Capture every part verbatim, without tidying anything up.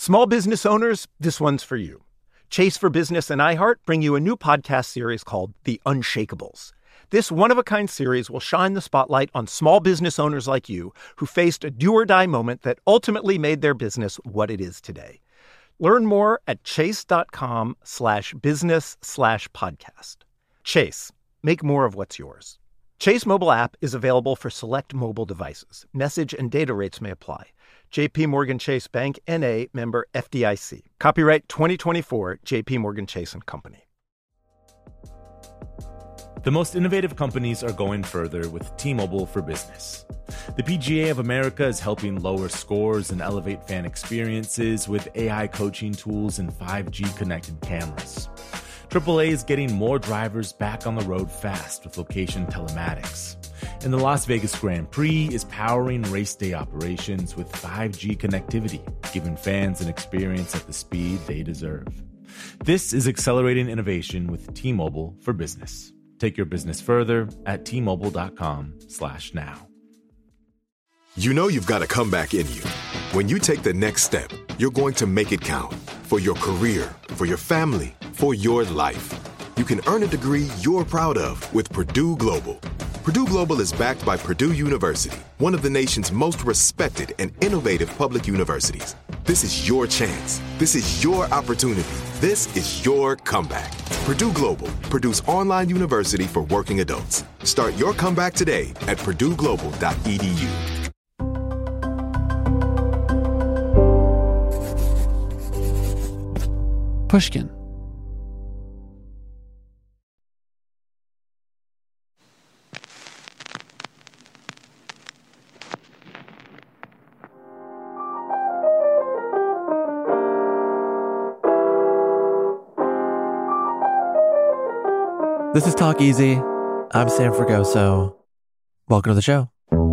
Small business owners, this one's for you. Chase for Business and iHeart bring you a new podcast series called The Unshakables. This one-of-a-kind series will shine the spotlight on small business owners like you who faced a do-or-die moment that ultimately made their business what it is today. Learn more at chase.com slash business slash podcast. Chase, make more of what's yours. Chase mobile app is available for select mobile devices. Message and data rates may apply. J P Morgan Chase Bank, N A, member F D I C. Copyright twenty twenty-four, J P Morgan Chase and Company. The most innovative companies are going further with T-Mobile for Business. The P G A of America is helping lower scores and elevate fan experiences with A I coaching tools and five G connected cameras. triple A is getting more drivers back on the road fast with location telematics. And the Las Vegas Grand Prix is powering race day operations with five G connectivity, giving fans an experience at the speed they deserve. This is accelerating innovation with T-Mobile for Business. Take your business further at T-Mobile.com slash now. You know you've got a comeback in you. When you take the next step, you're going to make it count. For your career, for your family, for your life. You can earn a degree you're proud of with Purdue Global. Purdue Global is backed by Purdue University, one of the nation's most respected and innovative public universities. This is your chance. This is your opportunity. This is your comeback. Purdue Global, Purdue's online university for working adults. Start your comeback today at purdue global dot e d u. Pushkin. This is Talk Easy. I'm Sam Fragoso. Welcome to the show.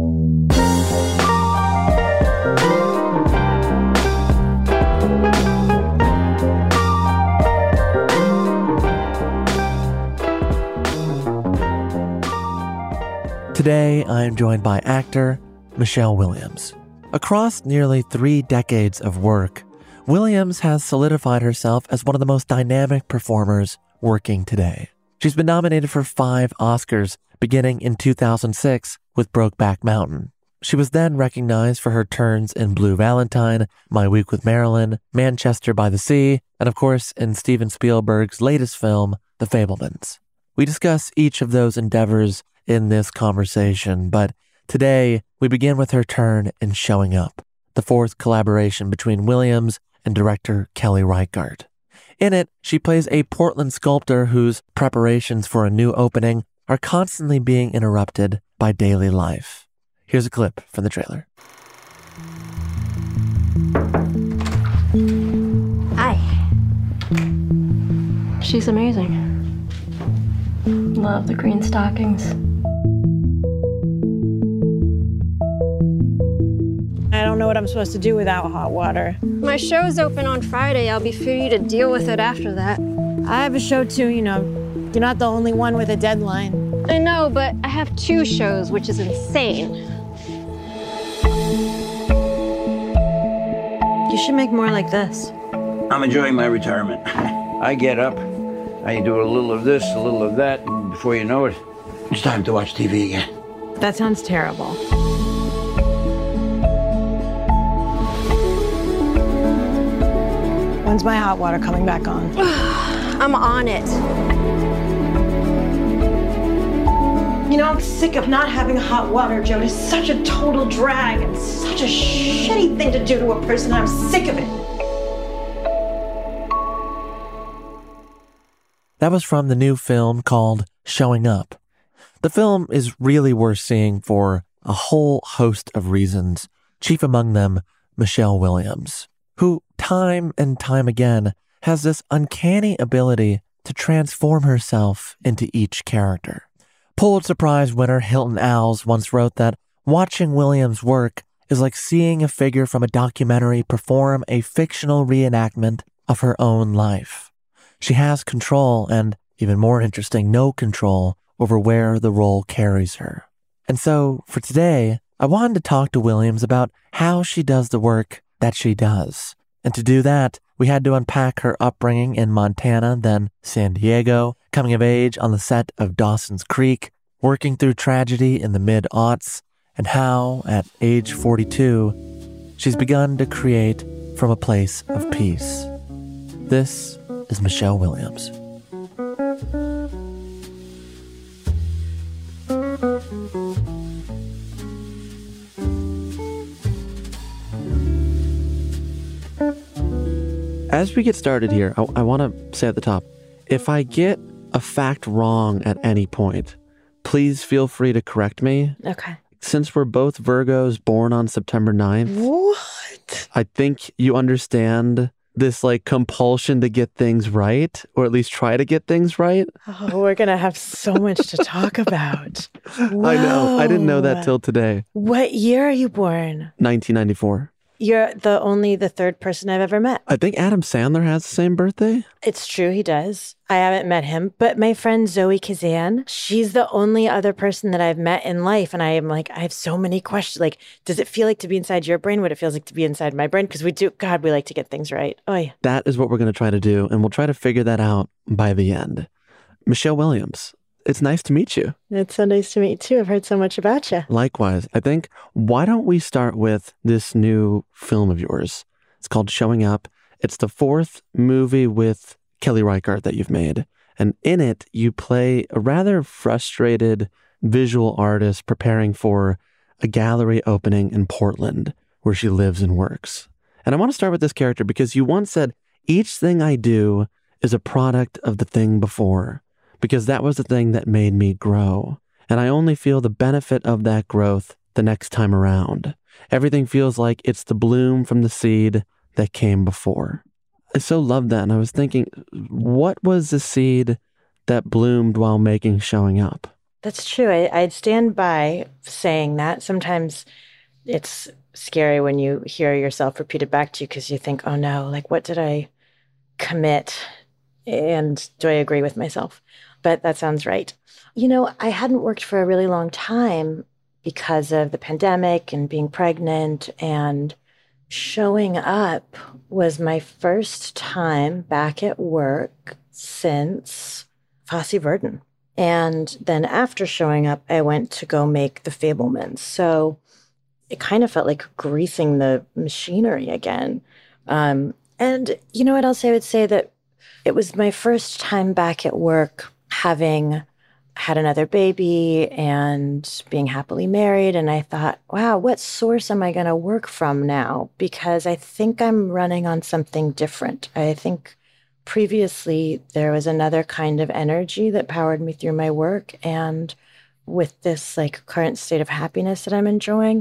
Today, I am joined by actor Michelle Williams. Across nearly three decades of work, Williams has solidified herself as one of the most dynamic performers working today. She's been nominated for five Oscars, beginning in two thousand six with Brokeback Mountain. She was then recognized for her turns in Blue Valentine, My Week with Marilyn, Manchester by the Sea, and of course in Steven Spielberg's latest film, The Fabelmans. We discuss each of those endeavors in this conversation, but today we begin with her turn in Showing Up, the fourth collaboration between Williams and director Kelly Reichardt. In it, she plays a Portland sculptor whose preparations for a new opening are constantly being interrupted by daily life. Here's a clip from the trailer. Hi. She's amazing. Love the green stockings. I don't know what I'm supposed to do without hot water. My show's open on Friday. I'll be free to deal with it after that. I have a show too, you know. You're not the only one with a deadline. I know, but I have two shows, which is insane. You should make more like this. I'm enjoying my retirement. I get up, I do a little of this, a little of that, and before you know it, it's time to watch T V again. That sounds terrible. When's my hot water coming back on? I'm on it. You know, I'm sick of not having hot water, Joe. It's such a total drag and such a shitty thing to do to a person. I'm sick of it. That was from the new film called Showing Up. The film is really worth seeing for a whole host of reasons, chief among them Michelle Williams, who time and time again has this uncanny ability to transform herself into each character. Pulitzer Prize winner Hilton Als once wrote that watching Williams work is like seeing a figure from a documentary perform a fictional reenactment of her own life. She has control and, even more interesting, no control over where the role carries her. And so, for today, I wanted to talk to Williams about how she does the work that she does, And to do that, we had to unpack her upbringing in Montana, then San Diego, coming of age on the set of Dawson's Creek, working through tragedy in the mid-aughts, and how, at age forty-two, she's begun to create from a place of peace. This is Michelle Williams. As we get started here, I, I want to say at the top, if I get a fact wrong at any point, please feel free to correct me. Okay. Since we're both Virgos born on September ninth, What? I think you understand this like compulsion to get things right, or at least try to get things right. Oh, we're going to have so much to talk about. I know. I didn't know that till today. What year are you born? nineteen ninety-four. You're the only the third person I've ever met. I think Adam Sandler has the same birthday. It's true, he does. I haven't met him, but my friend Zoe Kazan, she's the only other person that I've met in life. And I am like, I have so many questions. Like, does it feel like to be inside your brain what it feels like to be inside my brain? Because we do, God, we like to get things right. Oy. That is what we're going to try to do. And we'll try to figure that out by the end. Michelle Williams, it's nice to meet you. It's so nice to meet you too. I've heard so much about you. Likewise. I think, why don't we start with this new film of yours? It's called Showing Up. It's the fourth movie with Kelly Reichardt that you've made. And in it, you play a rather frustrated visual artist preparing for a gallery opening in Portland where she lives and works. And I want to start with this character because you once said, each thing I do is a product of the thing before, because that was the thing that made me grow. And I only feel the benefit of that growth the next time around. Everything feels like it's the bloom from the seed that came before. I so love that. And I was thinking, what was the seed that bloomed while making Showing Up? That's true. I, I'd stand by saying that. Sometimes it's scary when you hear yourself repeated back to you because you think, oh no, like what did I commit? And do I agree with myself? But that sounds right. You know, I hadn't worked for a really long time because of the pandemic and being pregnant, and Showing Up was my first time back at work since Fosse Verdon. And then after Showing Up, I went to go make The Fabelmans. So it kind of felt like greasing the machinery again. Um, and you know what else I would say? That it was my first time back at work having had another baby and being happily married. And I thought, wow, what source am I going to work from now? Because I think I'm running on something different. I think previously there was another kind of energy that powered me through my work. And with this like current state of happiness that I'm enjoying,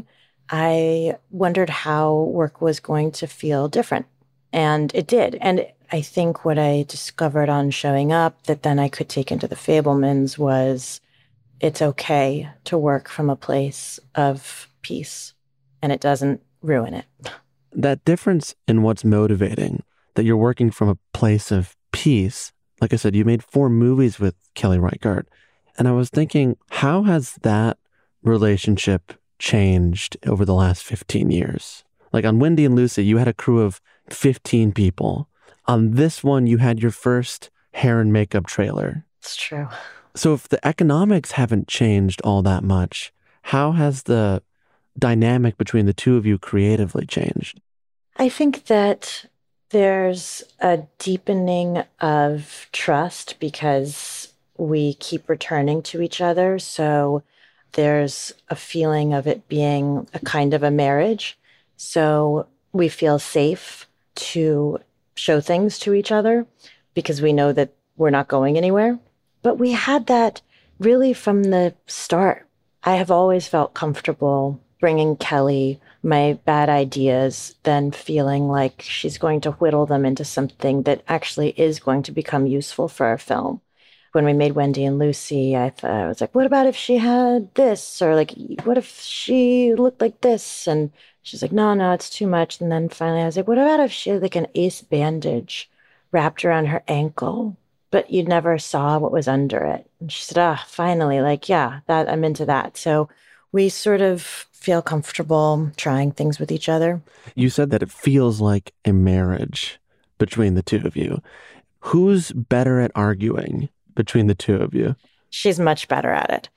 I wondered how work was going to feel different. And it did. And I think what I discovered on Showing Up that then I could take into The Fabelmans was it's okay to work from a place of peace, and it doesn't ruin it. That difference in what's motivating, that you're working from a place of peace. Like I said, you made four movies with Kelly Reichardt. And I was thinking, how has that relationship changed over the last fifteen years? Like on Wendy and Lucy, you had a crew of fifteen people. On this one, you had your first hair and makeup trailer. It's true. So if the economics haven't changed all that much, how has the dynamic between the two of you creatively changed? I think that there's a deepening of trust because we keep returning to each other. So there's a feeling of it being a kind of a marriage. So we feel safe to show things to each other because we know that we're not going anywhere. But we had that really from the start. I have always felt comfortable bringing Kelly my bad ideas, then feeling like she's going to whittle them into something that actually is going to become useful for our film. When we made Wendy and Lucy, I thought, I was like, what about if she had this? Or like, what if she looked like this? And she's like, no, no, it's too much. And then finally I was like, what about if she had like an ace bandage wrapped around her ankle, but you never saw what was under it? And she said, ah, oh, finally, like, yeah, that I'm into that. So we sort of feel comfortable trying things with each other. You said that it feels like a marriage between the two of you. Who's better at arguing between the two of you? She's much better at it.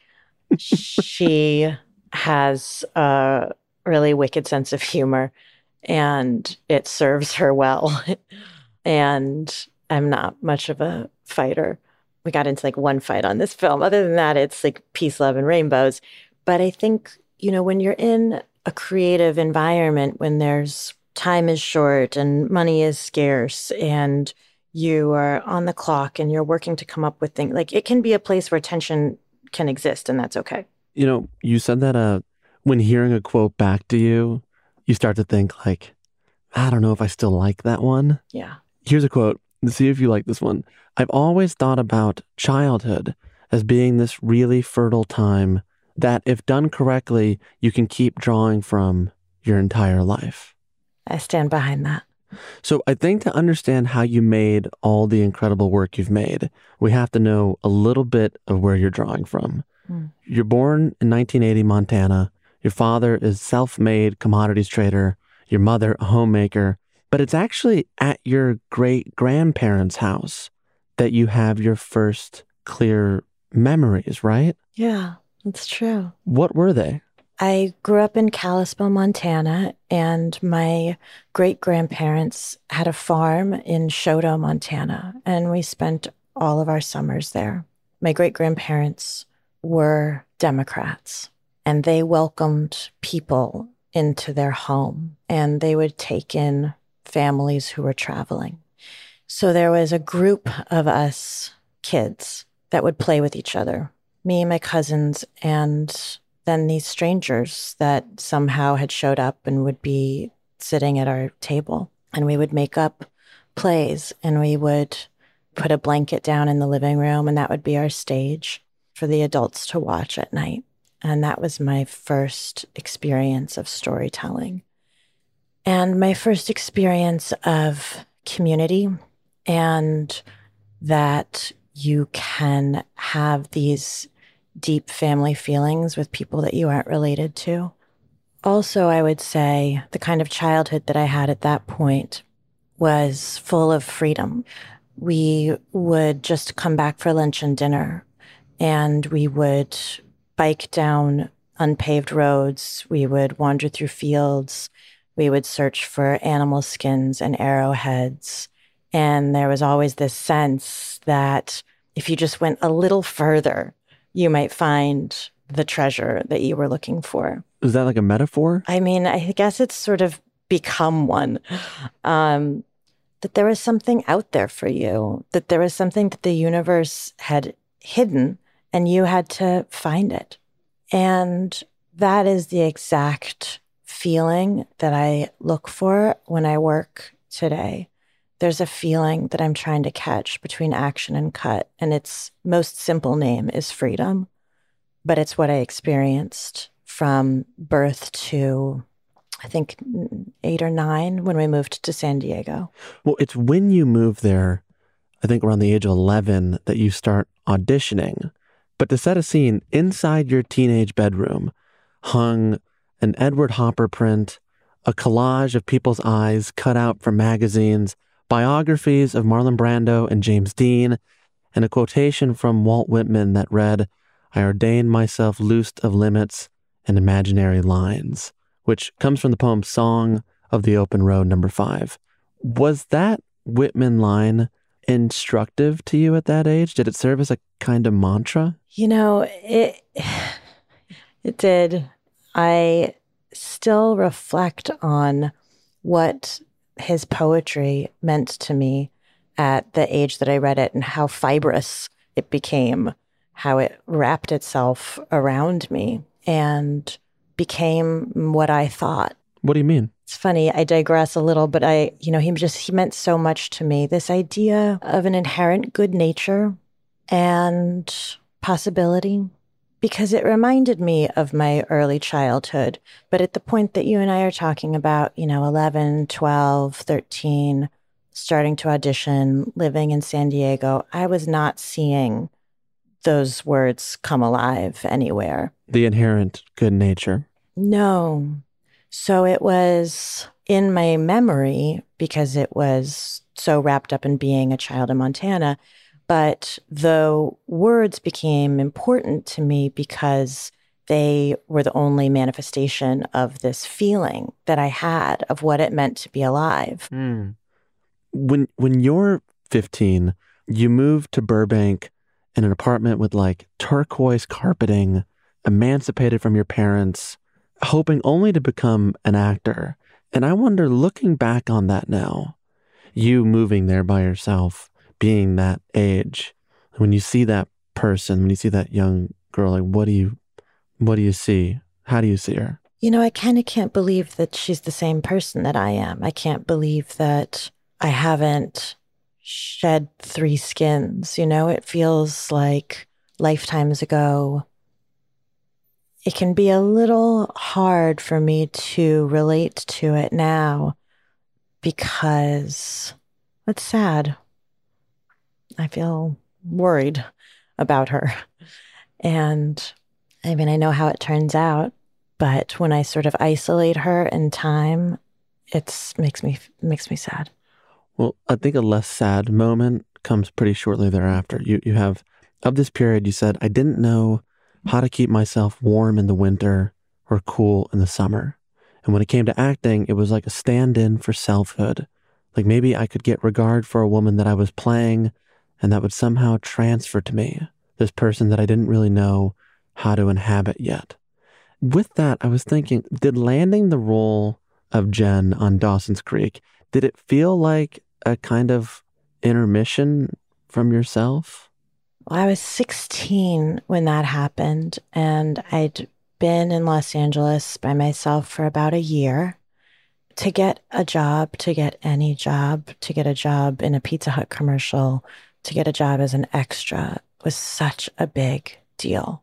She has a really wicked sense of humor, and it serves her well. And I'm not much of a fighter. We got into like one fight on this film. Other than that, it's like peace, love, and rainbows. But I think, you know, when you're in a creative environment, when there's time is short and money is scarce and you are on the clock and you're working to come up with things, like it can be a place where tension can exist, and that's okay. You know, you said that uh, when hearing a quote back to you, you start to think like, I don't know if I still like that one. Yeah. Here's a quote. Let's see if you like this one. I've always thought about childhood as being this really fertile time that if done correctly, you can keep drawing from your entire life. I stand behind that. So I think to understand how you made all the incredible work you've made, we have to know a little bit of where you're drawing from. Mm. You're born in nineteen eighty, Montana. Your father is self-made commodities trader. Your mother, a homemaker. But it's actually at your great-grandparents' house that you have your first clear memories, right? Yeah, that's true. What were they? I grew up in Kalispell, Montana, and my great-grandparents had a farm in Choteau, Montana, and we spent all of our summers there. My great-grandparents were Democrats, and they welcomed people into their home, and they would take in families who were traveling. So there was a group of us kids that would play with each other, me and my cousins, and then these strangers that somehow had showed up and would be sitting at our table. And we would make up plays, and we would put a blanket down in the living room, and that would be our stage for the adults to watch at night. And that was my first experience of storytelling. And my first experience of community, and that you can have these deep family feelings with people that you aren't related to. Also, I would say the kind of childhood that I had at that point was full of freedom. We would just come back for lunch and dinner, and we would bike down unpaved roads. We would wander through fields. We would search for animal skins and arrowheads. And there was always this sense that if you just went a little further, you might find the treasure that you were looking for. Is that like a metaphor? I mean, I guess it's sort of become one. Um, that there was something out there for you, that there was something that the universe had hidden, and you had to find it. And that is the exact feeling that I look for when I work today. There's a feeling that I'm trying to catch between action and cut, and its most simple name is freedom. But it's what I experienced from birth to, I think, eight or nine when we moved to San Diego. Well, it's when you move there, I think around the age of eleven, that you start auditioning. But to set a scene, inside your teenage bedroom hung an Edward Hopper print, a collage of people's eyes cut out from magazines, biographies of Marlon Brando and James Dean, and a quotation from Walt Whitman that read, "I ordain myself loosed of limits and imaginary lines," which comes from the poem Song of the Open Road, number five. Was that Whitman line instructive to you at that age? Did it serve as a kind of mantra? You know, it, it did. I still reflect on what his poetry meant to me at the age that I read it, and how fibrous it became, how it wrapped itself around me and became what I thought. What do you mean? It's funny, I digress a little, but I, you know, he just, he meant so much to me. This idea of an inherent good nature and possibility, because it reminded me of my early childhood. But at the point that you and I are talking about, you know, eleven, twelve, thirteen, starting to audition, living in San Diego, I was not seeing those words come alive anywhere. The inherent good nature. No. So it was in my memory because it was so wrapped up in being a child in Montana. But the words became important to me because they were the only manifestation of this feeling that I had of what it meant to be alive. Mm. When when you're fifteen, you move to Burbank in an apartment with like turquoise carpeting, emancipated from your parents, hoping only to become an actor. And I wonder, looking back on that now, you moving there by yourself, being that age, when you see that person, when you see that young girl, like what do you, what do you see? How do you see her? You know, I kind of can't believe that she's the same person that I am. I can't believe that I haven't shed three skins. You know, it feels like lifetimes ago. It can be a little hard for me to relate to it now because it's sad. I feel worried about her. And I mean, I know how it turns out, but when I sort of isolate her in time, it makes me makes me sad. Well, I think a less sad moment comes pretty shortly thereafter. You you have, of this period, you said, I didn't know how to keep myself warm in the winter or cool in the summer. And when it came to acting, it was like a stand-in for selfhood. Like maybe I could get regard for a woman that I was playing and that would somehow transfer to me, this person that I didn't really know how to inhabit yet. With that, I was thinking, did landing the role of Jen on Dawson's Creek, did it feel like a kind of intermission from yourself? Well, I was sixteen when that happened, and I'd been in Los Angeles by myself for about a year. To get a job, to get any job, to get a job in a Pizza Hut commercial, to get a job as an extra was such a big deal.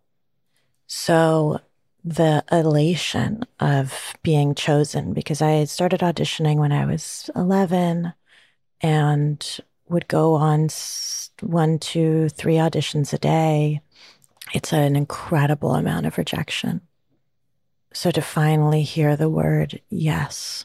So the elation of being chosen, because I had started auditioning when I was eleven and would go on one, two, three auditions a day. It's an incredible amount of rejection. So to finally hear the word yes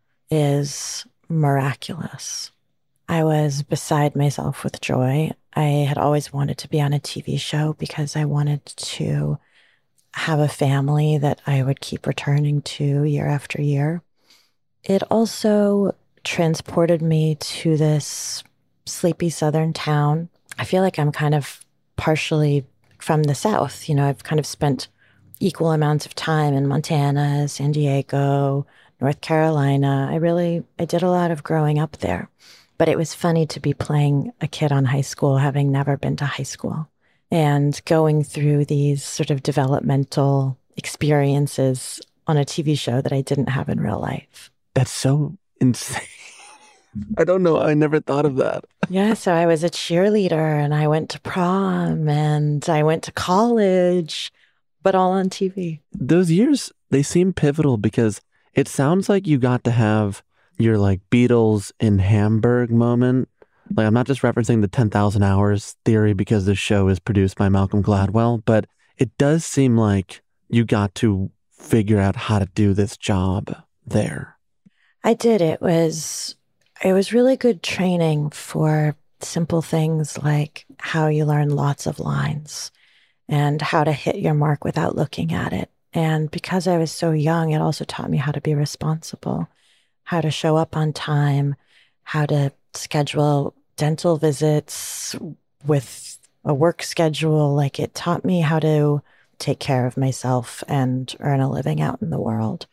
is miraculous. I was beside myself with joy. I had always wanted to be on a T V show because I wanted to have a family that I would keep returning to year after year. It also transported me to this sleepy southern town. I feel like I'm kind of partially from the South. You know, I've kind of spent equal amounts of time in Montana, San Diego, North Carolina. I really, I did a lot of growing up there. But it was funny to be playing a kid on high school, having never been to high school, and going through these sort of developmental experiences on a T V show that I didn't have in real life. That's so insane. I don't know. I never thought of that. Yeah, so I was a cheerleader and I went to prom and I went to college, but all on T V. Those years, they seem pivotal because it sounds like you got to have your like Beatles in Hamburg moment. Like I'm not just referencing the ten thousand hours theory because the show is produced by Malcolm Gladwell, but it does seem like you got to figure out how to do this job there. I did. It was, it was really good training for simple things like how you learn lots of lines and how to hit your mark without looking at it. And because I was so young, it also taught me how to be responsible, how to show up on time, how to schedule dental visits with a work schedule. Like it taught me how to take care of myself and earn a living out in the world.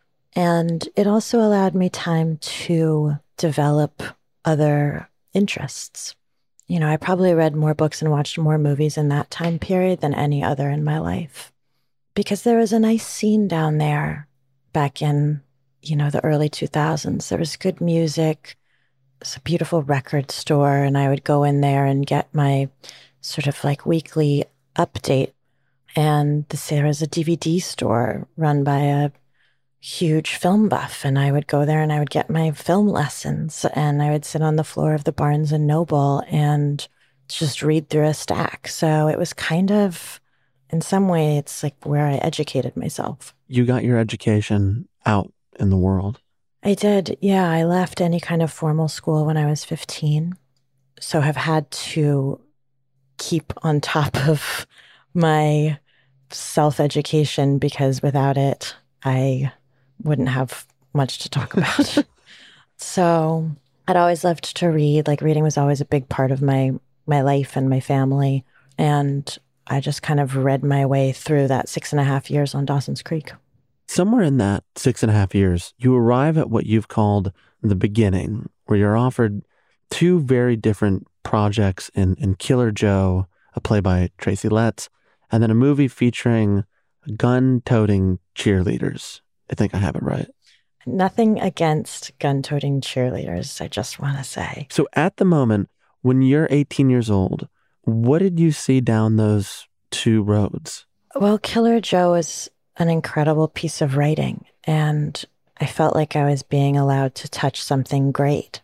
And it also allowed me time to develop other interests. You know, I probably read more books and watched more movies in that time period than any other in my life. Because there was a nice scene down there back in, you know, the early two thousands. There was good music. It's a beautiful record store. And I would go in there and get my sort of like weekly update. And this, there was a D V D store run by a huge film buff. And I would go there and I would get my film lessons. And I would sit on the floor of the Barnes and Noble and just read through a stack. So it was kind of, in some way, it's like where I educated myself. You got your education out in the world. I did. Yeah. I left any kind of formal school when I was fifteen. So have had to keep on top of my self-education because without it, I wouldn't have much to talk about. So I'd always loved to read. Like reading was always a big part of my, my life and my family. And I just kind of read my way through that six and a half years on Dawson's Creek. Somewhere in that six and a half years, you arrive at what you've called the beginning, where you're offered two very different projects in, in Killer Joe, a play by Tracy Letts, and then a movie featuring gun-toting cheerleaders. I think I have it right. Nothing against gun-toting cheerleaders, I just want to say. So at the moment, when you're eighteen years old, what did you see down those two roads? Well, Killer Joe is an incredible piece of writing, and I felt like I was being allowed to touch something great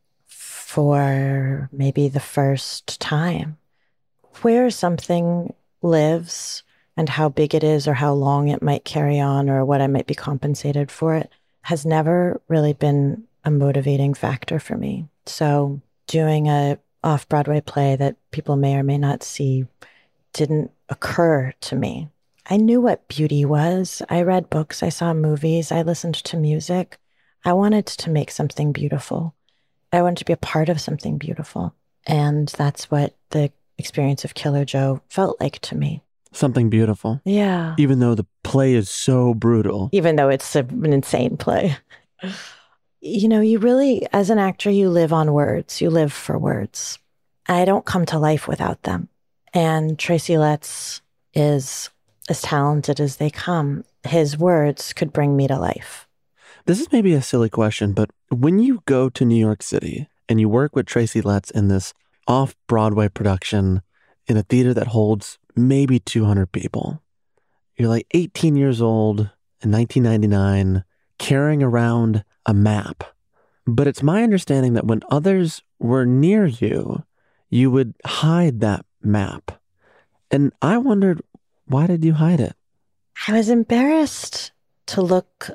for maybe the first time. Where something lives and how big it is or how long it might carry on or what I might be compensated for it has never really been a motivating factor for me. So doing a off-Broadway play that people may or may not see didn't occur to me. I knew what beauty was. I read books, I saw movies, I listened to music. I wanted to make something beautiful. I wanted to be a part of something beautiful. And that's what the experience of Killer Joe felt like to me. Something beautiful. Yeah. Even though the play is so brutal. Even though it's a, an insane play. You know, you really, as an actor, you live on words. You live for words. I don't come to life without them. And Tracy Letts is as talented as they come. His words could bring me to life. This is maybe a silly question, but when you go to New York City and you work with Tracy Letts in this off-Broadway production in a theater that holds maybe two hundred people, you're like eighteen years old in nineteen ninety-nine, carrying around a map. But it's my understanding that when others were near you, you would hide that map. And I wondered, why did you hide it? I was embarrassed to look.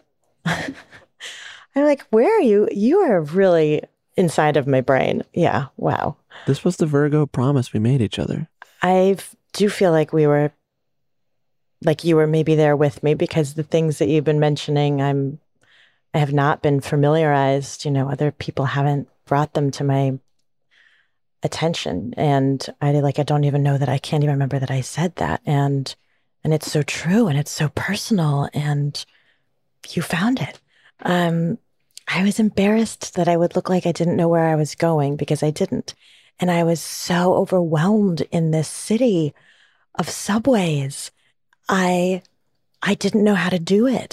I'm like, where are you? You are really inside of my brain. Yeah. Wow. This was the Virgo promise we made each other. I do feel like we were, like you were maybe there with me because the things that you've been mentioning, I'm, I have not been familiarized. You know, other people haven't brought them to my attention. And I like, I don't even know that I can't even remember that I said that. And, and it's so true and it's so personal and you found it. Um, I was embarrassed that I would look like I didn't know where I was going because I didn't. And I was so overwhelmed in this city of subways. I, I didn't know how to do it.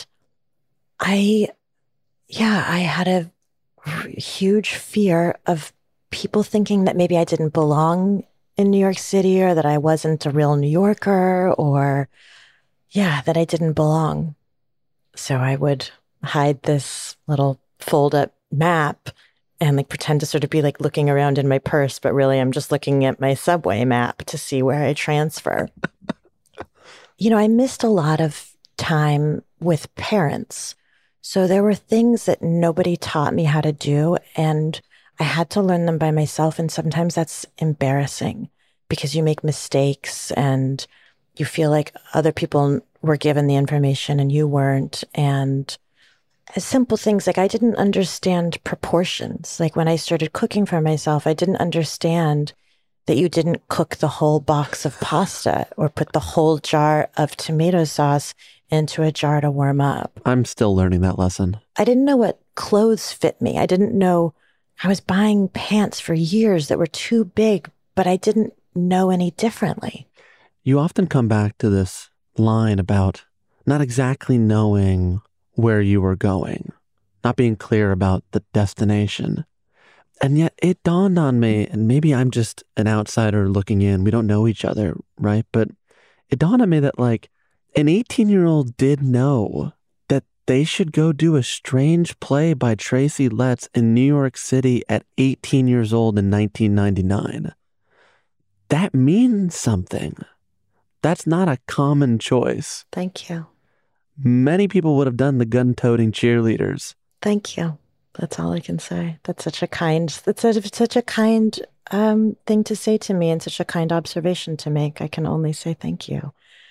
I, yeah, I had a r- huge fear of people thinking that maybe I didn't belong in New York City or that I wasn't a real New Yorker or, yeah, that I didn't belong. So I would hide this little fold up map and like pretend to sort of be like looking around in my purse, but really I'm just looking at my subway map to see where I transfer. You know, I missed a lot of time with parents. So there were things that nobody taught me how to do and I had to learn them by myself. And sometimes that's embarrassing because you make mistakes and you feel like other people were given the information and you weren't. And simple things like I didn't understand proportions. Like when I started cooking for myself, I didn't understand that you didn't cook the whole box of pasta or put the whole jar of tomato sauce into a jar to warm up. I'm still learning that lesson. I didn't know what clothes fit me. I didn't know. I was buying pants for years that were too big, but I didn't know any differently. You often come back to this line about not exactly knowing where you were going, not being clear about the destination. And yet it dawned on me, and maybe I'm just an outsider looking in. We don't know each other, right? But it dawned on me that like an eighteen-year-old did know that they should go do a strange play by Tracy Letts in New York City at eighteen years old in nineteen ninety-nine. that means something. That's not a common choice. Thank you. Many people would have done the gun-toting cheerleaders. Thank you. That's all I can say. That's such a kind, that's such, such a kind um, thing to say to me and such a kind observation to make. I can only say thank you.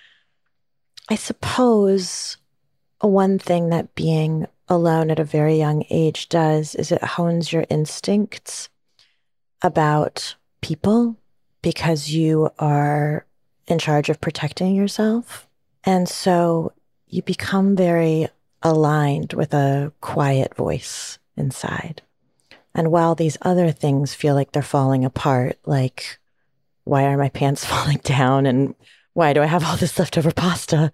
I suppose one thing that being alone at a very young age does is it hones your instincts about people because you are in charge of protecting yourself. And so you become very aligned with a quiet voice inside. And while these other things feel like they're falling apart, like, why are my pants falling down and why do I have all this leftover pasta?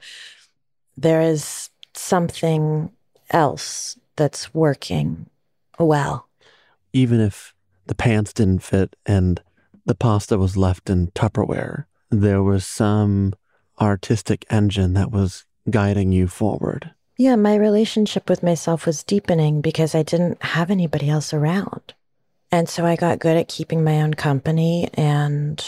There is something else that's working well. Even if the pants didn't fit and the pasta was left in Tupperware, there was some artistic engine that was guiding you forward. Yeah, my relationship with myself was deepening because I didn't have anybody else around. And so I got good at keeping my own company and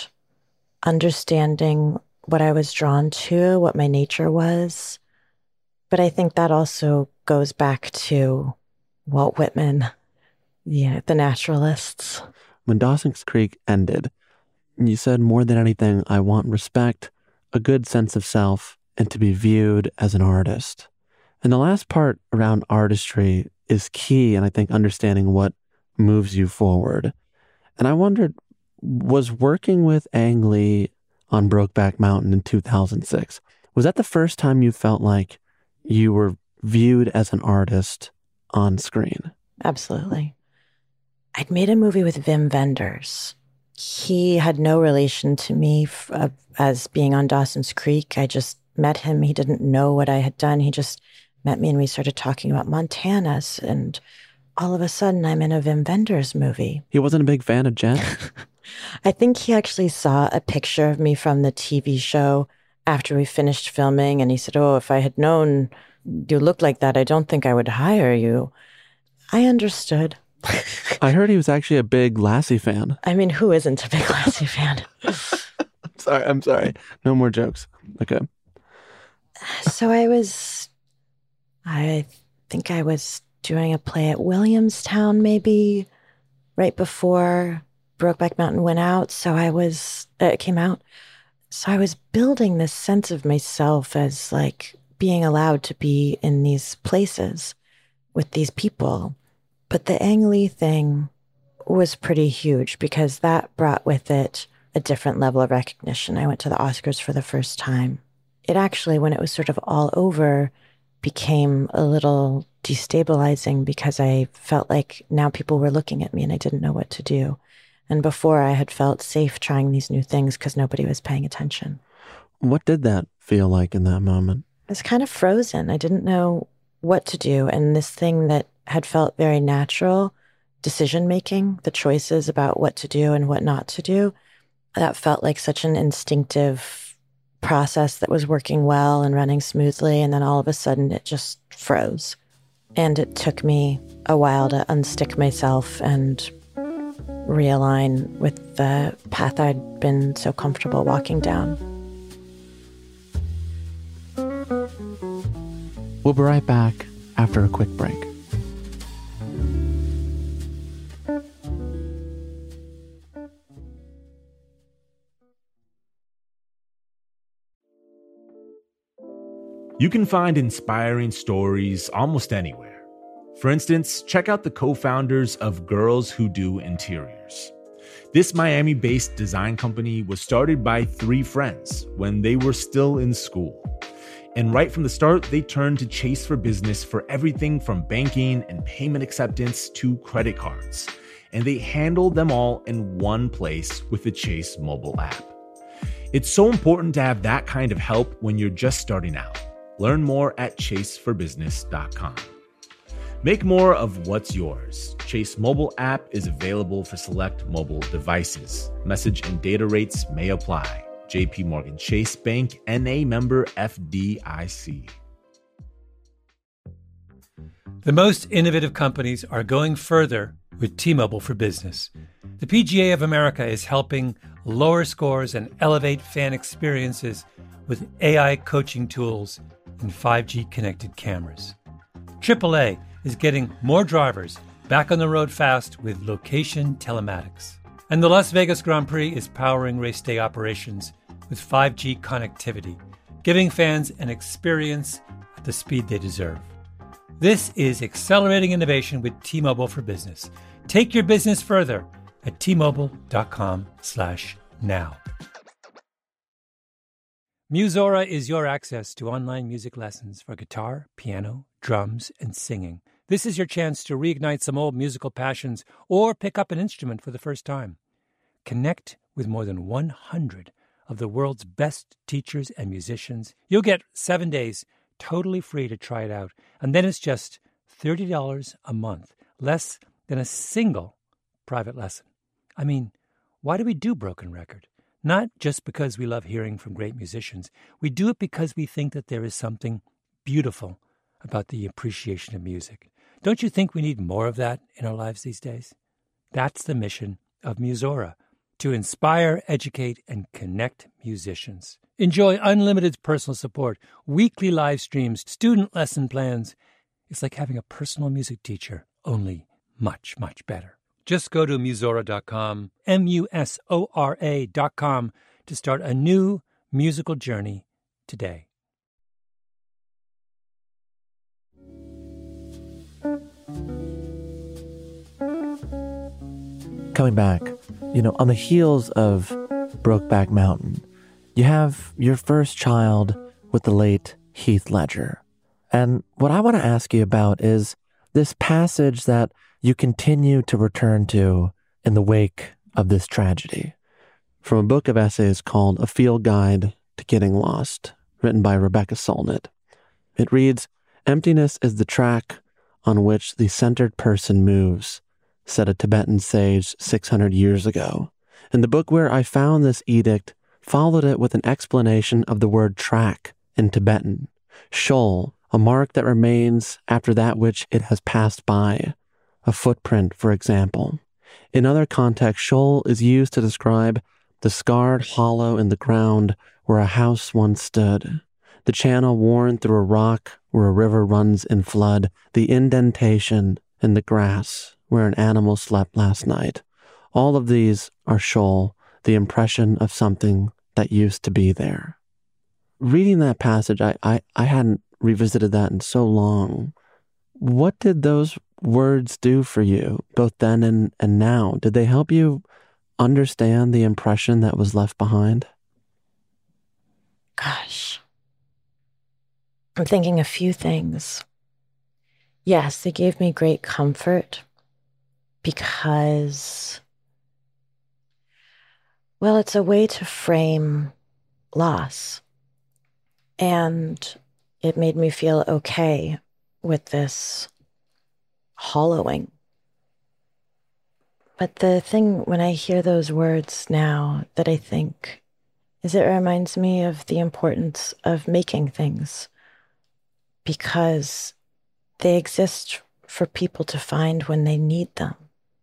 understanding what I was drawn to, what my nature was. But I think that also goes back to Walt Whitman, yeah, the naturalists. When Dawson's Creek ended, you said, more than anything, I want respect, a good sense of self, and to be viewed as an artist. And the last part around artistry is key, and I think understanding what moves you forward. And I wondered, was working with Ang Lee on Brokeback Mountain in two thousand six, was that the first time you felt like you were viewed as an artist on screen? Absolutely. I'd made a movie with Wim Wenders. He had no relation to me f- uh, as being on Dawson's Creek. I just met him. He didn't know what I had done. He just met me and we started talking about Montanas. And all of a sudden, I'm in a Wim Wenders movie. He wasn't a big fan of Jen? I think he actually saw a picture of me from the T V show after we finished filming. And he said, oh, if I had known you looked like that, I don't think I would hire you. I understood. I heard he was actually a big Lassie fan. I mean, who isn't a big Lassie fan? I'm sorry, I'm sorry. No more jokes. Okay. So I was, I think I was doing a play at Williamstown maybe right before Brokeback Mountain went out. So I was, uh, it came out. So I was building this sense of myself as like being allowed to be in these places with these people. But the Ang Lee thing was pretty huge because that brought with it a different level of recognition. I went to the Oscars for the first time. It actually, when it was sort of all over, became a little destabilizing because I felt like now people were looking at me and I didn't know what to do. And before I had felt safe trying these new things because nobody was paying attention. What did that feel like in that moment? I was kind of frozen. I didn't know what to do. And this thing that had felt very natural, decision-making, the choices about what to do and what not to do, that felt like such an instinctive process that was working well and running smoothly. And then all of a sudden it just froze. And it took me a while to unstick myself and realign with the path I'd been so comfortable walking down. We'll be right back after a quick break. You can find inspiring stories almost anywhere. For instance, check out the co-founders of Girls Who Do Interiors. This Miami-based design company was started by three friends when they were still in school. And right from the start, they turned to Chase for Business for everything from banking and payment acceptance to credit cards. And they handled them all in one place with the Chase mobile app. It's so important to have that kind of help when you're just starting out. Learn more at chase for business dot com. Make more of what's yours. Chase mobile app is available for select mobile devices. Message and data rates may apply. J P Morgan Chase Bank, N A member F D I C. The most innovative companies are going further with T-Mobile for Business. The P G A of America is helping lower scores and elevate fan experiences with A I coaching tools and five G connected cameras. triple A is getting more drivers back on the road fast with location telematics. And the Las Vegas Grand Prix is powering race day operations with five G connectivity, giving fans an experience at the speed they deserve. This is accelerating innovation with T-Mobile for Business. Take your business further at T-Mobile.com slash now. Musora is your access to online music lessons for guitar, piano, drums, and singing. This is your chance to reignite some old musical passions or pick up an instrument for the first time. Connect with more than one hundred of the world's best teachers and musicians. You'll get seven days totally free to try it out. And then it's just thirty dollars a month, less than a single private lesson. I mean, why do we do Broken Record? Not just because we love hearing from great musicians. We do it because we think that there is something beautiful about the appreciation of music. Don't you think we need more of that in our lives these days? That's the mission of Musora, to inspire, educate, and connect musicians. Enjoy unlimited personal support, weekly live streams, student lesson plans. It's like having a personal music teacher, only much, much better. Just go to Musora dot com, M U S O R A dot com, to start a new musical journey today. Coming back, you know, on the heels of Brokeback Mountain, you have your first child with the late Heath Ledger. And what I want to ask you about is this passage that you continue to return to in the wake of this tragedy, from a book of essays called A Field Guide to Getting Lost, written by Rebecca Solnit. It reads, "Emptiness is the track on which the centered person moves," said a Tibetan sage six hundred years ago. And the book where I found this edict followed it with an explanation of the word track in Tibetan, shol, a mark that remains after that which it has passed by, a footprint, for example. In other contexts, shol is used to describe the scarred hollow in the ground where a house once stood, the channel worn through a rock where a river runs in flood, the indentation in the grass where an animal slept last night. All of these are shol, the impression of something that used to be there. Reading that passage, I, I, I hadn't revisited that in so long. What did those words do for you, both then and, and now? Did they help you understand the impression that was left behind? Gosh. I'm thinking a few things. Yes, they gave me great comfort because, well, it's a way to frame loss. And it made me feel okay with this hollowing. But the thing when I hear those words now that I think is it reminds me of the importance of making things, because they exist for people to find when they need them.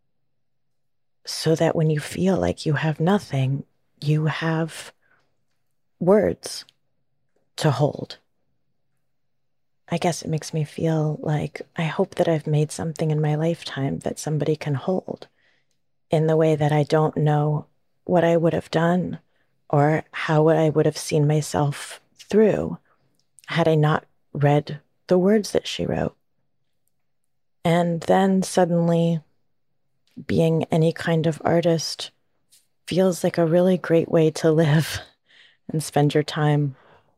So that when you feel like you have nothing, you have words to hold. I guess it makes me feel like I hope that I've made something in my lifetime that somebody can hold in the way that I don't know what I would have done or how I would have seen myself through had I not read the words that she wrote. And then suddenly being any kind of artist feels like a really great way to live and spend your time.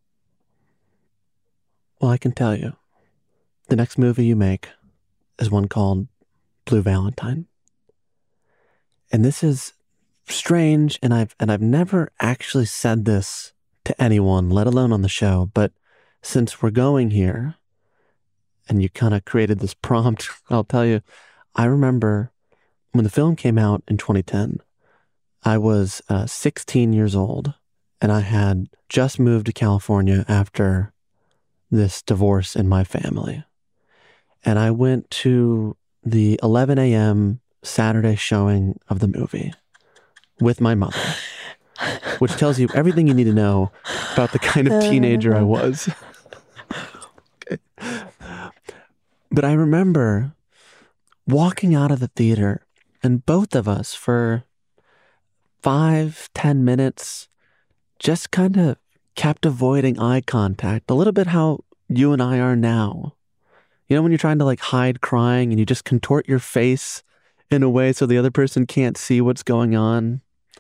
Well, I can tell you, the next movie you make is one called Blue Valentine. And this is strange, and I've and I've never actually said this to anyone, let alone on the show, but since we're going here, and you kind of created this prompt, I'll tell you, I remember when the film came out in twenty ten, I was uh, sixteen years old, and I had just moved to California after this divorce in my family. And I went to the eleven a.m. Saturday showing of the movie with my mother, which tells you everything you need to know about the kind of teenager I was. Okay. But I remember walking out of the theater and both of us for five, ten minutes just kind of kept avoiding eye contact. A little bit how you and I are now. You know, when you're trying to like hide crying and you just contort your face in a way so the other person can't see what's going on.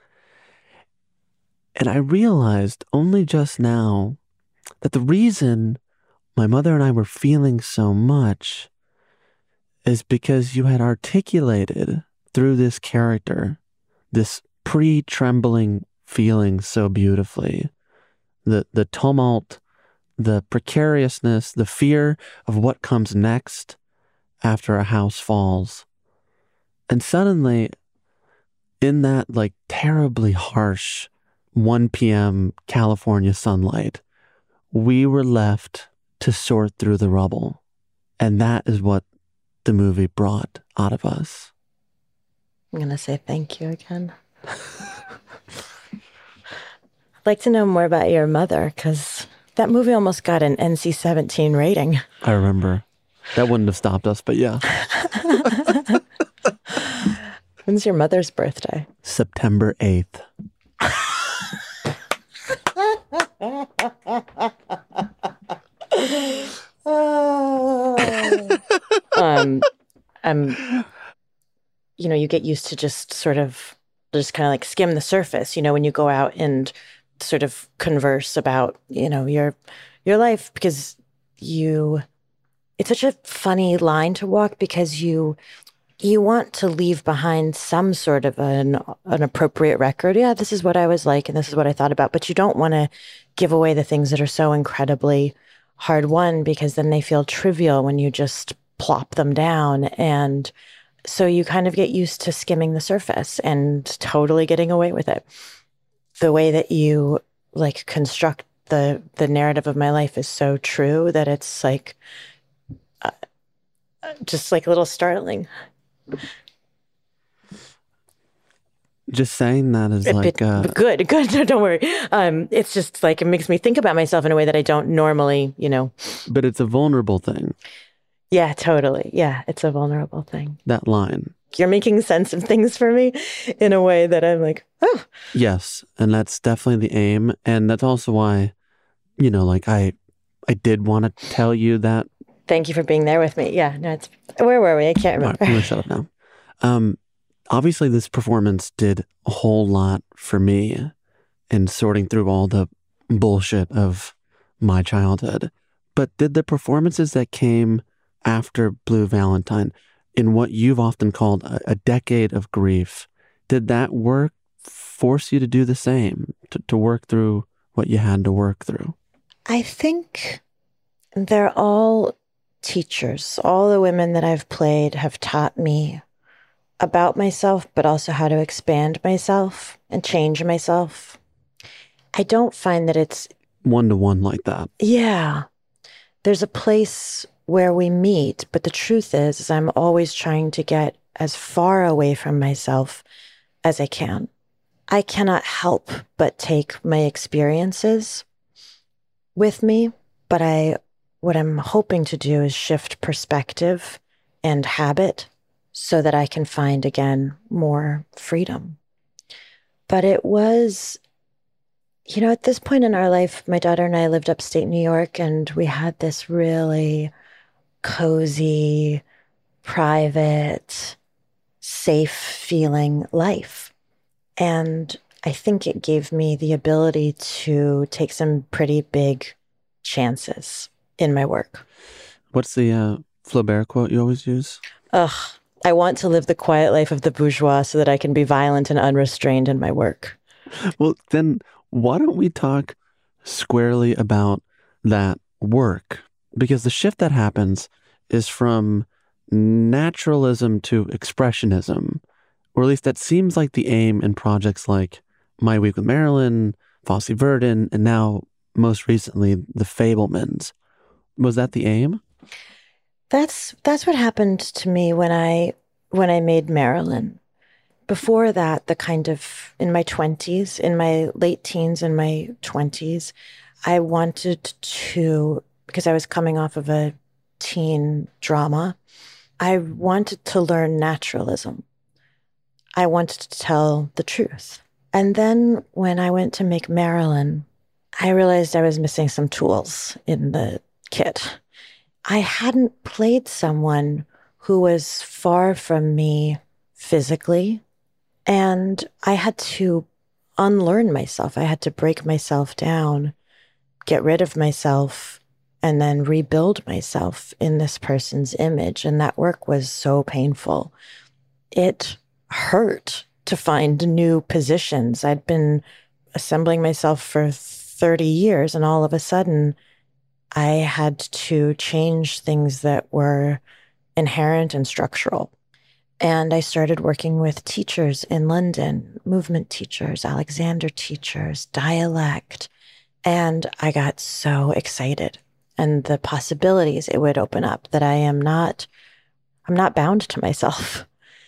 And I realized only just now that the reason my mother and I were feeling so much is because you had articulated through this character this pre-trembling feeling so beautifully. The the tumult, the precariousness, the fear of what comes next after a house falls. And suddenly, in that like terribly harsh one p.m. California sunlight, we were left to sort through the rubble. And that is what the movie brought out of us. I'm going to say thank you again. I'd like to know more about your mother, because that movie almost got an N C seventeen rating. I remember. That wouldn't have stopped us, but yeah. When's your mother's birthday? September eighth. um, um, you know, you get used to just sort of, just kind of like skim the surface, you know, when you go out and sort of converse about, you know, your, your life, because you, it's such a funny line to walk, because you, you want to leave behind some sort of an, an appropriate record. Yeah, this is what I was like, and this is what I thought about, but you don't want to give away the things that are so incredibly hard won, because then they feel trivial when you just plop them down. And so you kind of get used to skimming the surface and totally getting away with it. The way that you like construct the the narrative of my life is so true that it's like uh, just like a little startling. Just saying that is A like bit, uh, good, good. No, don't worry. Um, it's just like it makes me think about myself in a way that I don't normally, you know. But it's a vulnerable thing. Yeah, totally. Yeah, it's a vulnerable thing. That line. You're making sense of things for me in a way that I'm like, oh. Yes, and that's definitely the aim, and that's also why, you know, like I, I did want to tell you that. Thank you for being there with me. Yeah, no, it's where were we? I can't remember. I'm gonna shut up now. Um, obviously, this performance did a whole lot for me in sorting through all the bullshit of my childhood. But did the performances that came after Blue Valentine, in what you've often called a, a decade of grief, did that work force you to do the same, to, to work through what you had to work through? I think they're all teachers. All the women that I've played have taught me about myself, but also how to expand myself and change myself. I don't find that it's one-to-one like that. Yeah. There's a place where we meet, but the truth is, is I'm always trying to get as far away from myself as I can. I cannot help but take my experiences with me, but I, what I'm hoping to do is shift perspective and habit so that I can find again more freedom. But it was, you know, at this point in our life, my daughter and I lived upstate New York, and we had this really cozy, private, safe feeling life. And I think it gave me the ability to take some pretty big chances in my work. What's the uh, Flaubert quote you always use? Ugh, I want to live the quiet life of the bourgeois so that I can be violent and unrestrained in my work. Well, then why don't we talk squarely about that work? Because the shift that happens is from naturalism to expressionism, or at least that seems like the aim in projects like My Week with Marilyn, Fosse Verdon, and now most recently The Fabelmans. Was that the aim? That's that's what happened to me when I when I made Marilyn. Before that, the kind of, in my twenties, in my late teens and my twenties, I wanted to, because I was coming off of a teen drama, I wanted to learn naturalism. I wanted to tell the truth. And then when I went to make Marilyn, I realized I was missing some tools in the kit. I hadn't played someone who was far from me physically, and I had to unlearn myself. I had to break myself down, get rid of myself, and then rebuild myself in this person's image. And that work was so painful. It hurt to find new positions. I'd been assembling myself for thirty years, and all of a sudden, I had to change things that were inherent and structural. And I started working with teachers in London, movement teachers, Alexander teachers, dialect. And I got so excited, and the possibilities it would open up, that I am not, I'm not bound to myself.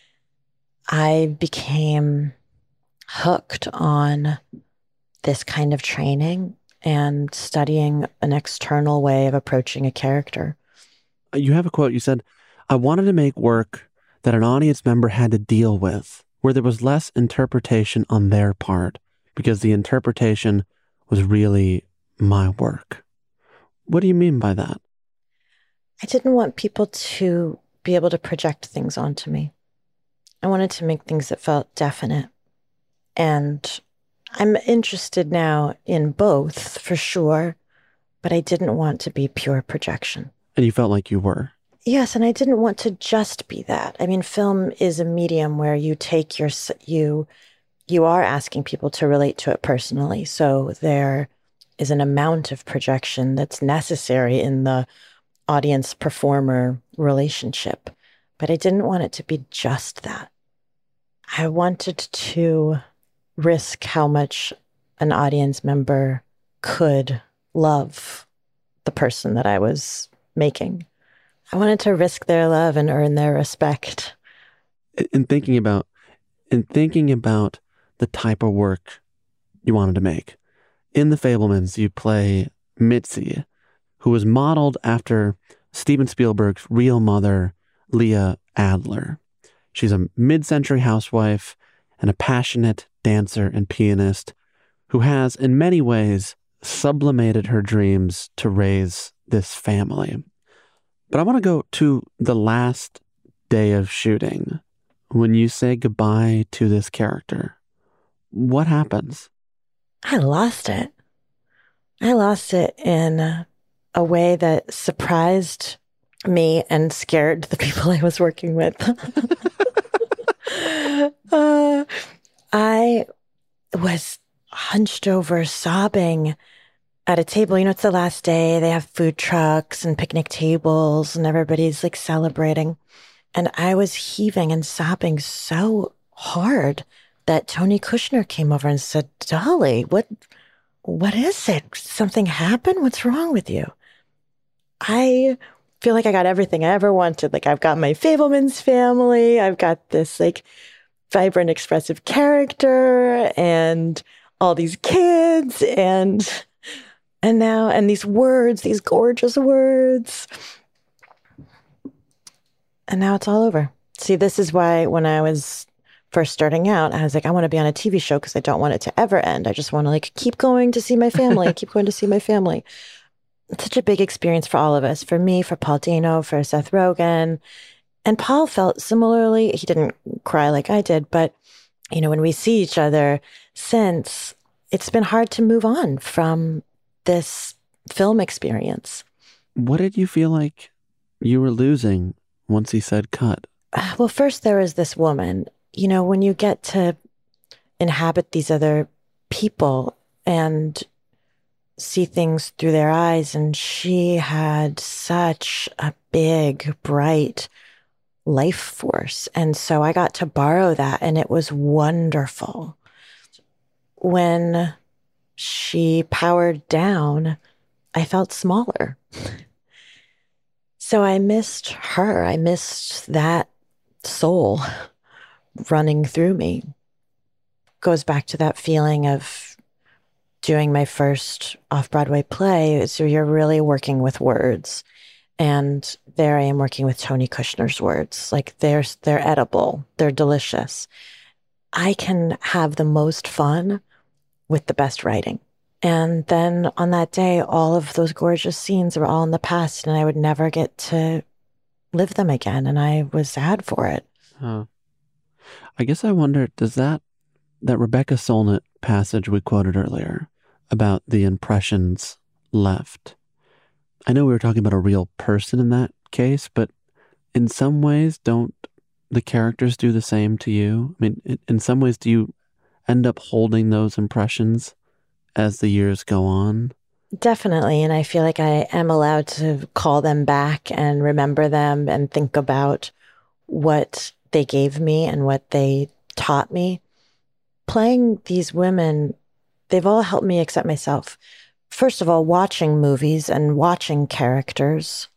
I became hooked on this kind of training and studying an external way of approaching a character. You have a quote. You said, "I wanted to make work that an audience member had to deal with, where there was less interpretation on their part, because the interpretation was really my work." What do you mean by that? I didn't want people to be able to project things onto me. I wanted to make things that felt definite. And I'm interested now in both, for sure, but I didn't want to be pure projection. And you felt like you were? Yes, and I didn't want to just be that. I mean, film is a medium where you take your, you, you are asking people to relate to it personally. So there is an amount of projection that's necessary in the audience-performer relationship. But I didn't want it to be just that. I wanted to risk how much an audience member could love the person that I was making. I wanted to risk their love and earn their respect. In thinking about, in thinking about the type of work you wanted to make, in The Fabelmans, you play Mitzi, who was modeled after Steven Spielberg's real mother, Leah Adler. She's a mid-century housewife and a passionate dancer and pianist who has, in many ways, sublimated her dreams to raise this family. But I want to go to the last day of shooting. When you say goodbye to this character, what happens? I lost it. I lost it in a way that surprised me and scared the people I was working with. uh, I was hunched over, sobbing at a table. You know, it's the last day. They have food trucks and picnic tables and everybody's like celebrating. And I was heaving and sobbing so hard that Tony Kushner came over and said, "Dolly, what, what is it? Something happened? What's wrong with you?" I feel like I got everything I ever wanted. Like, I've got my Fabelmans family. I've got this like vibrant, expressive character and all these kids and, and now, and these words, these gorgeous words. And now it's all over. See, this is why when I was first starting out, I was like, I want to be on a T V show because I don't want it to ever end. I just want to like keep going to see my family, keep going to see my family. It's such a big experience for all of us, for me, for Paul Dano, for Seth Rogen. And Paul felt similarly. He didn't cry like I did, but, you know, when we see each other since, it's been hard to move on from this film experience. What did you feel like you were losing once he said cut? Well, first there was this woman. You know, when you get to inhabit these other people and see things through their eyes, and she had such a big, bright life force. And so I got to borrow that, and it was wonderful. When she powered down, I felt smaller. So I missed her. I missed that soul running through me. Goes back to that feeling of doing my first off-Broadway play. So you're really working with words. And there I am working with Tony Kushner's words. Like they're, they're edible. They're delicious. I can have the most fun with the best writing. And then on that day, all of those gorgeous scenes were all in the past and I would never get to live them again. And I was sad for it. Huh. I guess I wonder, does that, that Rebecca Solnit passage we quoted earlier about the impressions left, I know we were talking about a real person in that case, but in some ways, don't the characters do the same to you? I mean, in, in some ways, do you end up holding those impressions as the years go on? Definitely. And I feel like I am allowed to call them back and remember them and think about what they gave me and what they taught me. Playing these women, they've all helped me accept myself. First of all, watching movies and watching characters.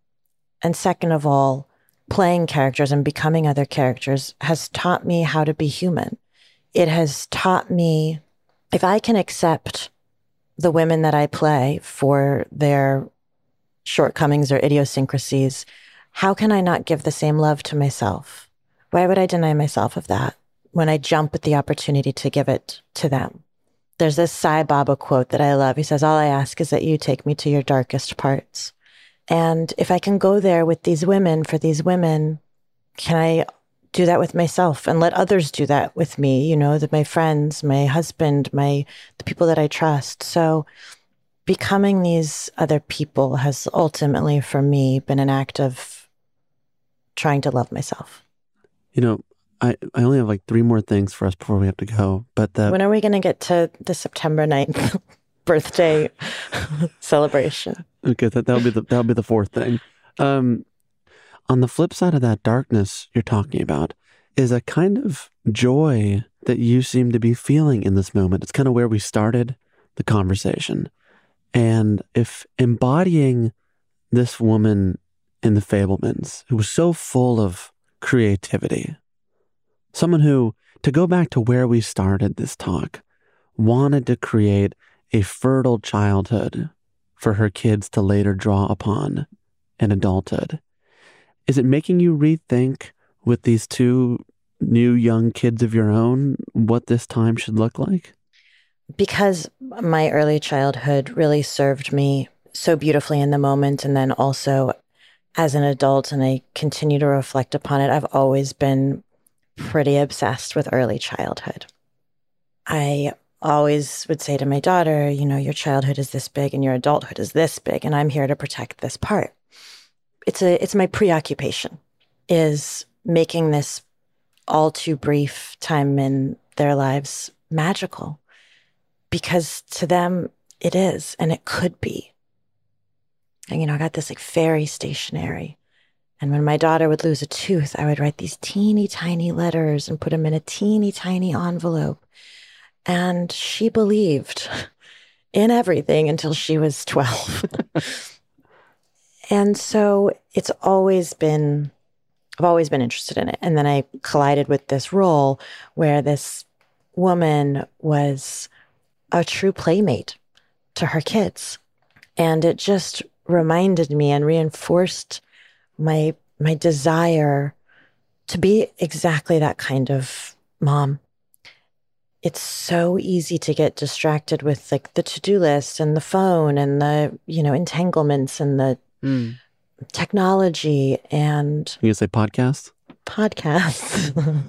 And second of all, playing characters and becoming other characters has taught me how to be human. It has taught me, if I can accept the women that I play for their shortcomings or idiosyncrasies, how can I not give the same love to myself? Why would I deny myself of that when I jump at the opportunity to give it to them? There's this Sai Baba quote that I love. He says, all I ask is that you take me to your darkest parts. And if I can go there with these women, for these women, can I do that with myself and let others do that with me? You know, that my friends, my husband, my the people that I trust. So becoming these other people has ultimately, for me, been an act of trying to love myself. You know, I, I only have like three more things for us before we have to go. But the, when are we going to get to the September ninth birthday celebration? Okay, that that'll be the that'll be the fourth thing. Um, on the flip side of that darkness you're talking about is a kind of joy that you seem to be feeling in this moment. It's kind of where we started the conversation, and if embodying this woman in The Fabelmans, who was so full of creativity. Someone who, to go back to where we started this talk, wanted to create a fertile childhood for her kids to later draw upon in adulthood. Is it making you rethink with these two new young kids of your own what this time should look like? Because my early childhood really served me so beautifully in the moment, and then also as an adult, and I continue to reflect upon it, I've always been pretty obsessed with early childhood. I always would say to my daughter, you know, your childhood is this big and your adulthood is this big, and I'm here to protect this part. It's a, it's my preoccupation, is making this all too brief time in their lives magical. Because to them, it is, and it could be. And, you know, I got this like fairy stationery. And when my daughter would lose a tooth, I would write these teeny tiny letters and put them in a teeny tiny envelope. And she believed in everything until she was twelve. And so it's always been, I've always been interested in it. And then I collided with this role where this woman was a true playmate to her kids. And it just reminded me and reinforced my my desire to be exactly that kind of mom. It's so easy to get distracted with like the to-do list and the phone and the, you know, entanglements and the mm. technology and... You say podcasts? Podcasts.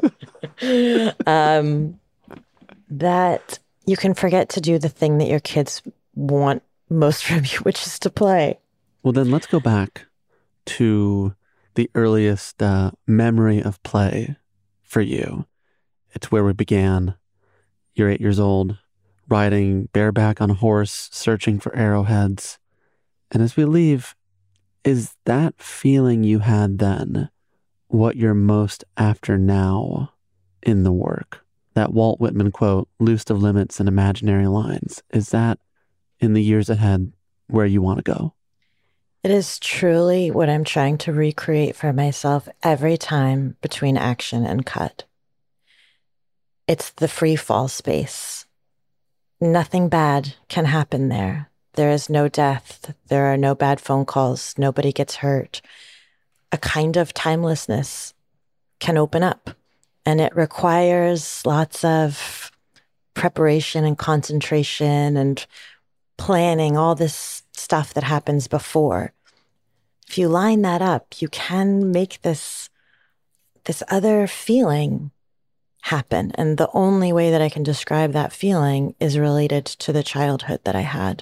um, that you can forget to do the thing that your kids want most from you, which is to play. Well, then let's go back to the earliest uh, memory of play for you. It's where we began. You're eight years old, riding bareback on a horse, searching for arrowheads. And as we leave, is that feeling you had then what you're most after now in the work? That Walt Whitman quote, loosed of limits and imaginary lines, is that in the years ahead where you want to go? It is truly what I'm trying to recreate for myself every time between action and cut. It's the free fall space. Nothing bad can happen there. There is no death. There are no bad phone calls. Nobody gets hurt. A kind of timelessness can open up, and it requires lots of preparation and concentration and planning, all this stuff that happens before. If you line that up, you can make this, this other feeling happen. And the only way that I can describe that feeling is related to the childhood that I had.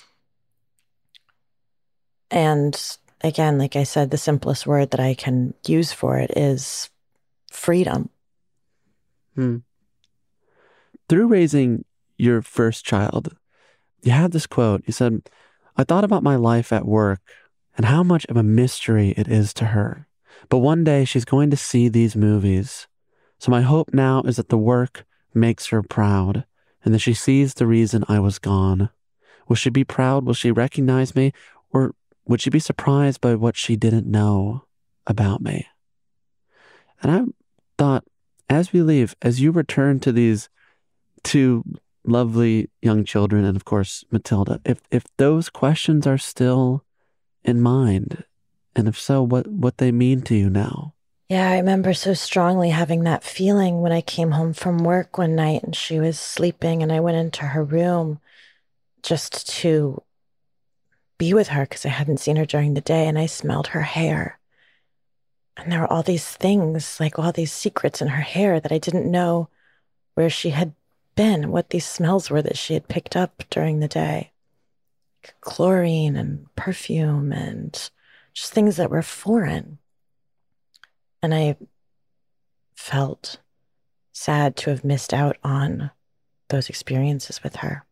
And again, like I said, the simplest word that I can use for it is freedom. Hmm. Through raising your first child, you had this quote. You said, "I thought about my life at work and how much of a mystery it is to her. But one day she's going to see these movies. So my hope now is that the work makes her proud and that she sees the reason I was gone. Will she be proud? Will she recognize me? Or would she be surprised by what she didn't know about me?" And I thought, as we leave, as you return to these two lovely young children, and of course, Matilda, if if those questions are still in mind, and if so, what, what they mean to you now. Yeah, I remember so strongly having that feeling when I came home from work one night and she was sleeping and I went into her room just to be with her because I hadn't seen her during the day, and I smelled her hair. And there were all these things, like all these secrets in her hair that I didn't know where she had been, what these smells were that she had picked up during the day. Chlorine and perfume and just things that were foreign. And I felt sad to have missed out on those experiences with her.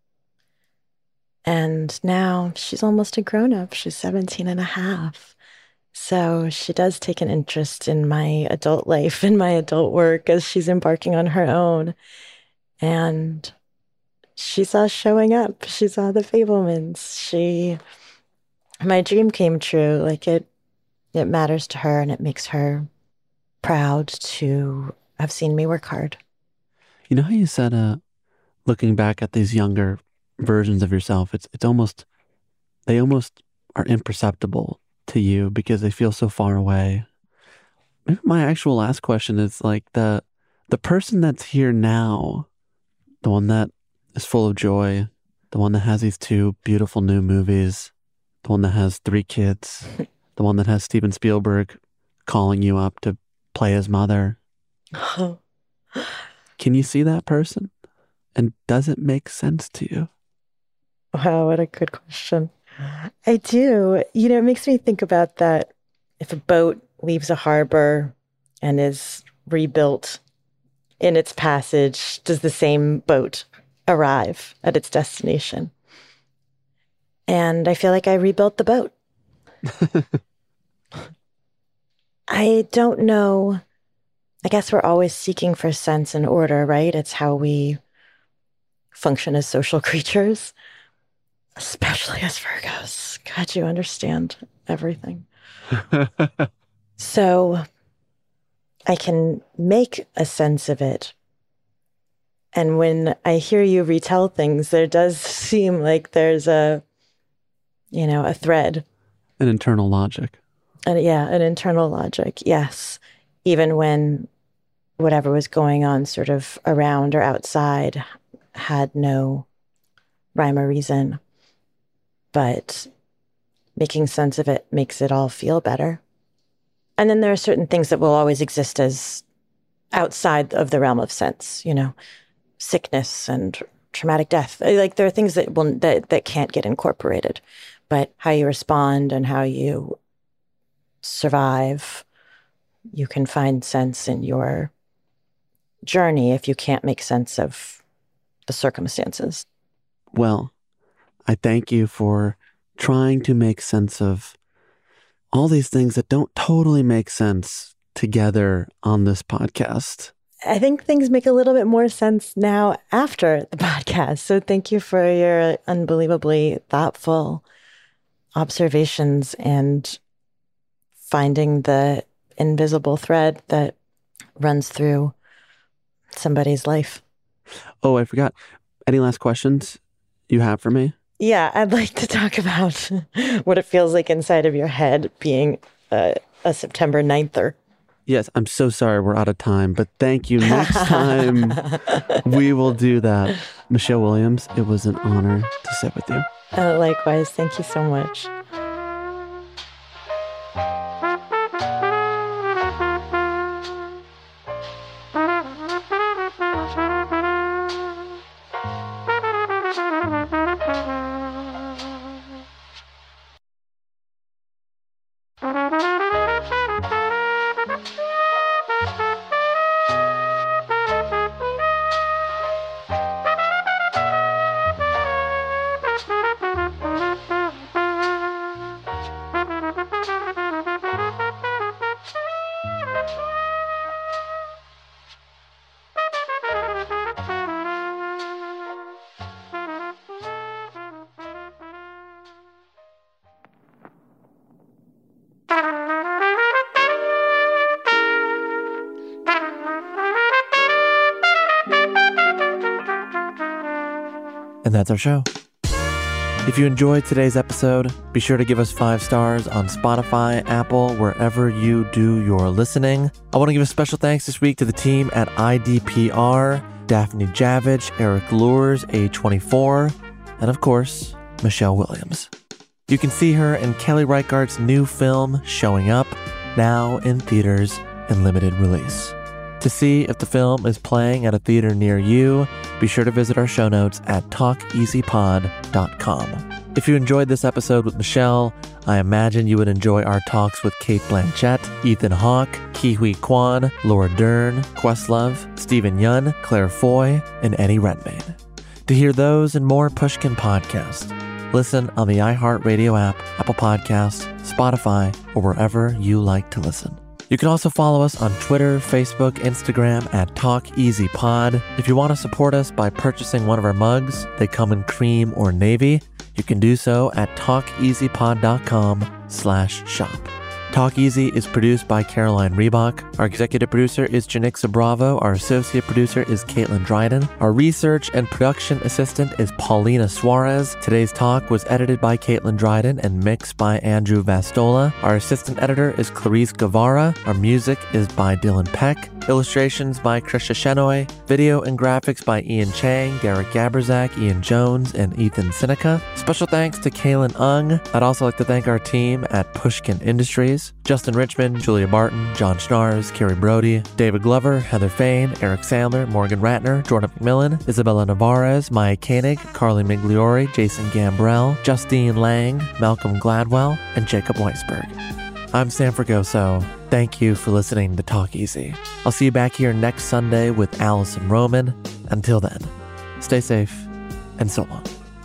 And now she's almost a grown-up. She's seventeen and a half. So she does take an interest in my adult life and my adult work as she's embarking on her own. And she saw showing up. She saw the Fabelmans. She, my dream came true. Like it, it matters to her and it makes her proud to have seen me work hard. You know how you said, uh, looking back at these younger versions of yourself, it's it's almost, they almost are imperceptible to you because they feel so far away. Maybe my actual last question is like the the person that's here now, the one that is full of joy, the one that has these two beautiful new movies, the one that has three kids, the one that has Steven Spielberg calling you up to play his mother. Oh. Can you see that person? And does it make sense to you? Wow, what a good question. I do. You know, it makes me think about that. If a boat leaves a harbor and is rebuilt in its passage, does the same boat arrive at its destination? And I feel like I rebuilt the boat. I don't know. I guess we're always seeking for sense and order, right? It's how we function as social creatures, especially as Virgos. God, you understand everything. So I can make a sense of it. And when I hear you retell things, there does seem like there's a, you know, a thread. An internal logic. And yeah, an internal logic, yes. Even when whatever was going on sort of around or outside had no rhyme or reason. But making sense of it makes it all feel better. And then there are certain things that will always exist as outside of the realm of sense, you know, sickness and traumatic death. Like there are things that will that, that can't get incorporated. But how you respond and how you survive, you can find sense in your journey if you can't make sense of the circumstances. Well, I thank you for trying to make sense of all these things that don't totally make sense together on this podcast. I think things make a little bit more sense now after the podcast. So thank you for your unbelievably thoughtful observations and finding the invisible thread that runs through somebody's life. Oh, I forgot. Any last questions you have for me? Yeah, I'd like to talk about what it feels like inside of your head being a, a September ninth-er. Yes, I'm so sorry we're out of time, but thank you. Next time we will do that. Michelle Williams, it was an honor to sit with you. Uh, likewise, thank you so much. And that's our show. If you enjoyed today's episode, be sure to give us five stars on Spotify, Apple, wherever you do your listening. I want to give a special thanks this week to the team at I D P R, Daphne Javich, Eric Lures, A twenty-four, and of course, Michelle Williams. You can see her in Kelly Reichardt's new film, Showing Up, now in theaters in limited release. To see if the film is playing at a theater near you, be sure to visit our show notes at talk easy pod dot com. If you enjoyed this episode with Michelle, I imagine you would enjoy our talks with Cate Blanchett, Ethan Hawke, Ke-Huy Quan, Laura Dern, Questlove, Stephen Yun, Claire Foy, and Eddie Redmayne. To hear those and more Pushkin podcasts, listen on the iHeartRadio app, Apple Podcasts, Spotify, or wherever you like to listen. You can also follow us on Twitter, Facebook, Instagram at TalkEasyPod. If you want to support us by purchasing one of our mugs, they come in cream or navy. You can do so at talkeasypod.com slash shop. Talk Easy is produced by Caroline Reebok. Our executive producer is Janixa Bravo. Our associate producer is Caitlin Dryden. Our research and production assistant is Paulina Suarez. Today's talk was edited by Caitlin Dryden and mixed by Andrew Vastola. Our assistant editor is Clarice Guevara. Our music is by Dylan Peck. Illustrations by Krisha Shenoy. Video and graphics by Ian Chang, Derek Gaberzak, Ian Jones, and Ethan Seneca. Special thanks to Kaylin Ung. I'd also like to thank our team at Pushkin Industries. Justin Richmond, Julia Martin, John Schnars, Carrie Brody, David Glover, Heather Fain, Eric Sandler, Morgan Ratner, Jordan McMillan, Isabella Navarez, Maya Koenig, Carly Migliori, Jason Gambrell, Justine Lang, Malcolm Gladwell, and Jacob Weisberg. I'm Sam Fragoso. Thank you for listening to Talk Easy. I'll see you back here next Sunday with Allison Roman. Until then, stay safe and so long.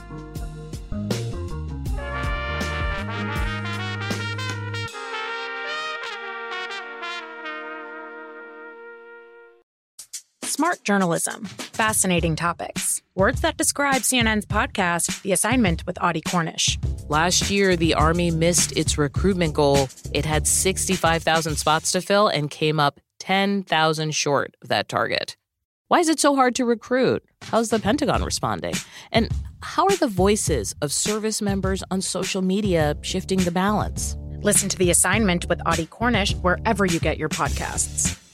Smart journalism. Fascinating topics. Words that describe C N N's podcast, The Assignment with Audie Cornish. Last year, the Army missed its recruitment goal. It had sixty-five thousand spots to fill and came up ten thousand short of that target. Why is it so hard to recruit? How's the Pentagon responding? And how are the voices of service members on social media shifting the balance? Listen to The Assignment with Audie Cornish wherever you get your podcasts.